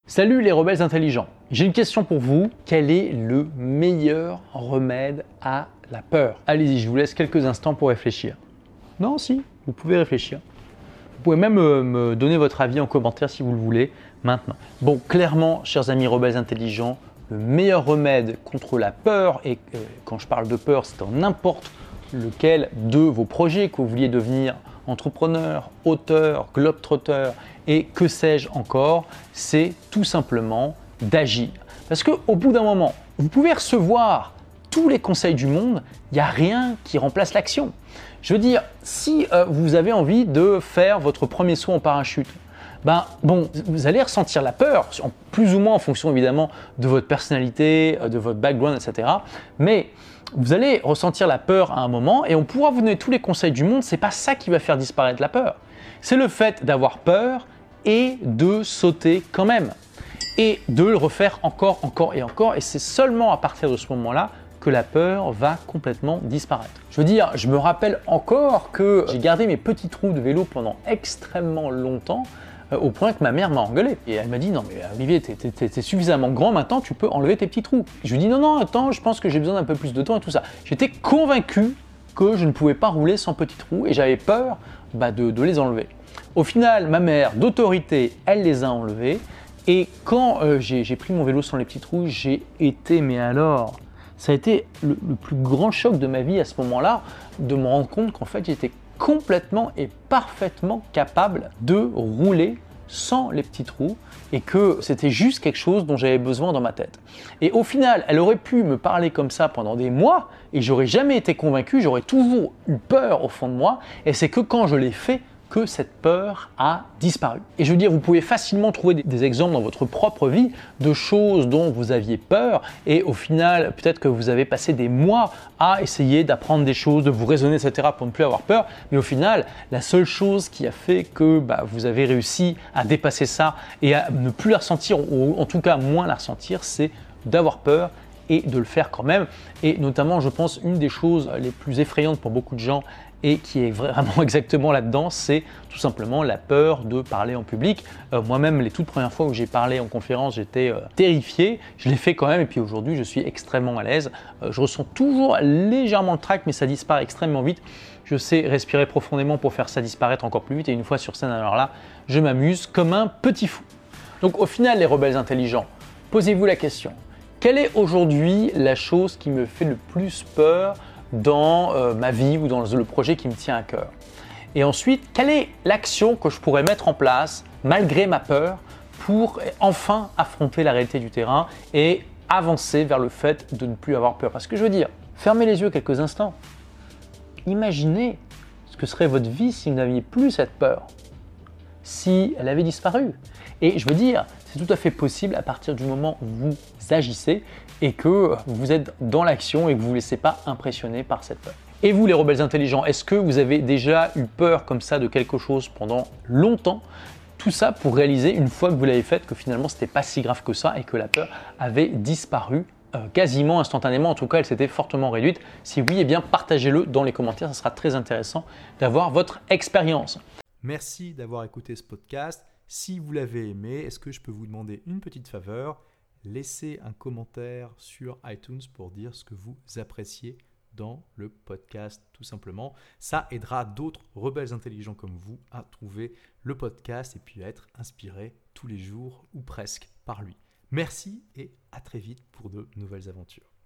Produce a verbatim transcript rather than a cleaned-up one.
Salut les rebelles intelligents, j'ai une question pour vous. Quel est le meilleur remède à la peur? Allez-y, je vous laisse quelques instants pour réfléchir. Non, si, vous pouvez réfléchir. Vous pouvez même euh, me donner votre avis en commentaire si vous le voulez maintenant. Bon, clairement, chers amis rebelles intelligents, le meilleur remède contre la peur, et euh, quand je parle de peur, c'est dans n'importe lequel de vos projets, que vous vouliez devenir entrepreneur, auteur, globetrotter et que sais-je encore, c'est tout simplement d'agir. Parce qu'au bout d'un moment, vous pouvez recevoir tous les conseils du monde, il n'y a rien qui remplace l'action. Je veux dire, si euh, vous avez envie de faire votre premier saut en parachute, ben bon, vous allez ressentir la peur, plus ou moins en fonction évidemment de votre personnalité, de votre background, et cetera. Mais vous allez ressentir la peur à un moment et on pourra vous donner tous les conseils du monde, c'est pas ça qui va faire disparaître la peur. C'est le fait d'avoir peur et de sauter quand même. Et de le refaire encore, encore et encore. Et c'est seulement à partir de ce moment-là que la peur va complètement disparaître. Je veux dire, je me rappelle encore que j'ai gardé mes petits trous de vélo pendant extrêmement longtemps, euh, au point que ma mère m'a engueulé. Et elle m'a dit, non mais Olivier, t'es, t'es, t'es suffisamment grand maintenant, tu peux enlever tes petits trous. Je lui dis, non, non, attends, je pense que j'ai besoin d'un peu plus de temps et tout ça. J'étais convaincu que je ne pouvais pas rouler sans petits trous et j'avais peur bah, de, de les enlever. Au final, ma mère, d'autorité, elle les a enlevés. Et quand euh, j'ai, j'ai pris mon vélo sans les petits trous, j'ai été, mais alors, ça a été le, le plus grand choc de ma vie à ce moment-là, de me rendre compte qu'en fait, j'étais complètement et parfaitement capable de rouler sans les petits trous et que c'était juste quelque chose dont j'avais besoin dans ma tête. Et au final, elle aurait pu me parler comme ça pendant des mois et j'aurais jamais été convaincu, j'aurais toujours eu peur au fond de moi et c'est que quand je l'ai fait, que cette peur a disparu. Et je veux dire, vous pouvez facilement trouver des, des exemples dans votre propre vie de choses dont vous aviez peur et au final, peut-être que vous avez passé des mois à essayer d'apprendre des choses, de vous raisonner, et cetera pour ne plus avoir peur. Mais au final, la seule chose qui a fait que bah, vous avez réussi à dépasser ça et à ne plus la ressentir, ou en tout cas moins la ressentir, c'est d'avoir peur et de le faire quand même. Et notamment, je pense, une des choses les plus effrayantes pour beaucoup de gens et qui est vraiment exactement là-dedans, c'est tout simplement la peur de parler en public. Euh, moi-même, les toutes premières fois où j'ai parlé en conférence, j'étais euh, terrifié. Je l'ai fait quand même et puis aujourd'hui, je suis extrêmement à l'aise. Euh, je ressens toujours légèrement le trac, mais ça disparaît extrêmement vite. Je sais respirer profondément pour faire ça disparaître encore plus vite et une fois sur scène, alors là, je m'amuse comme un petit fou. Donc au final, les rebelles intelligents, posez-vous la question. Quelle est aujourd'hui la chose qui me fait le plus peur dans euh, ma vie ou dans le projet qui me tient à cœur? Et ensuite, quelle est l'action que je pourrais mettre en place malgré ma peur pour enfin affronter la réalité du terrain et avancer vers le fait de ne plus avoir peur? Parce que je veux dire, fermez les yeux quelques instants. Imaginez ce que serait votre vie si vous n'aviez plus cette peur, si elle avait disparu. Et je veux dire, c'est tout à fait possible à partir du moment où vous agissez et que vous êtes dans l'action et que vous ne vous laissez pas impressionner par cette peur. Et vous les rebelles intelligents, est-ce que vous avez déjà eu peur comme ça de quelque chose pendant longtemps? Tout ça pour réaliser une fois que vous l'avez fait que finalement ce n'était pas si grave que ça et que la peur avait disparu euh, quasiment instantanément. En tout cas, elle s'était fortement réduite. Si oui, eh bien partagez-le dans les commentaires, ça sera très intéressant d'avoir votre expérience. Merci d'avoir écouté ce podcast. Si vous l'avez aimé, est-ce que je peux vous demander une petite faveur? Laissez un commentaire sur iTunes pour dire ce que vous appréciez dans le podcast, tout simplement. Ça aidera d'autres rebelles intelligents comme vous à trouver le podcast et puis à être inspirés tous les jours ou presque par lui. Merci et à très vite pour de nouvelles aventures.